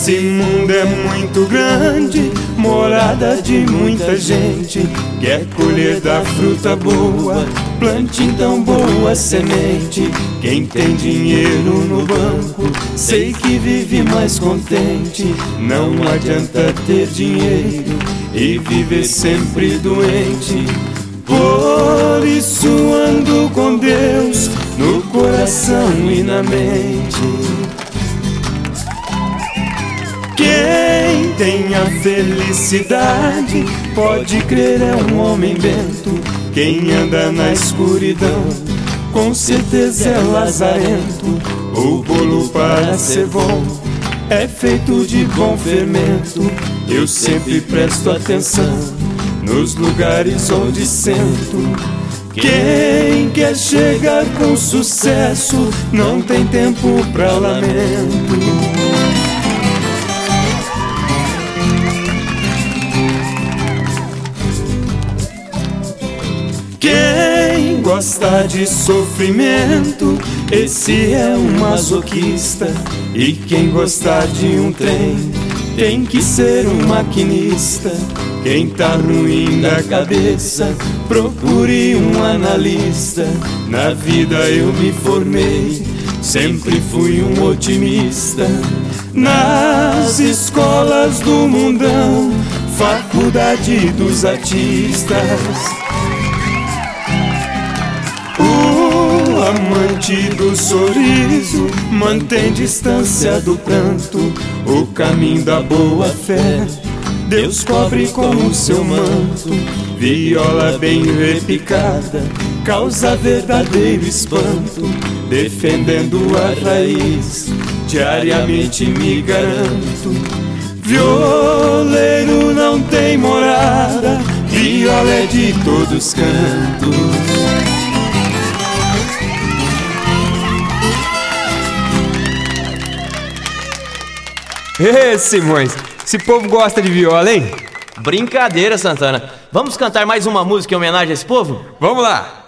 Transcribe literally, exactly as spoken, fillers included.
Esse mundo é muito grande, morada de muita gente. Quer colher da fruta boa, plante então boa semente. Quem tem dinheiro no banco, sei que vive mais contente. Não adianta ter dinheiro e viver sempre doente. Por isso ando com Deus no coração e na mente. Quem tem a felicidade, pode crer é um homem bento. Quem anda na escuridão, com certeza é lazarento. O bolo para ser bom é feito de bom fermento. Eu sempre presto atenção nos lugares onde sento. Quem quer chegar com sucesso, não tem tempo pra lamento. Quem gosta de sofrimento, esse é um masoquista. E quem gostar de um trem, tem que ser um maquinista. Quem tá ruim da cabeça, procure um analista. Na vida eu me formei, sempre fui um otimista. Nas escolas do mundão, faculdade dos artistas. O amante do sorriso mantém distância do pranto. O caminho da boa fé Deus cobre com o seu manto. Viola bem repicada causa verdadeiro espanto. Defendendo a raiz, diariamente me garanto. Violeiro não tem morada, viola é de todos os cantos. Ê, Simões, esse povo gosta de viola, hein? Brincadeira, Santana. Vamos cantar mais uma música em homenagem a esse povo? Vamos lá!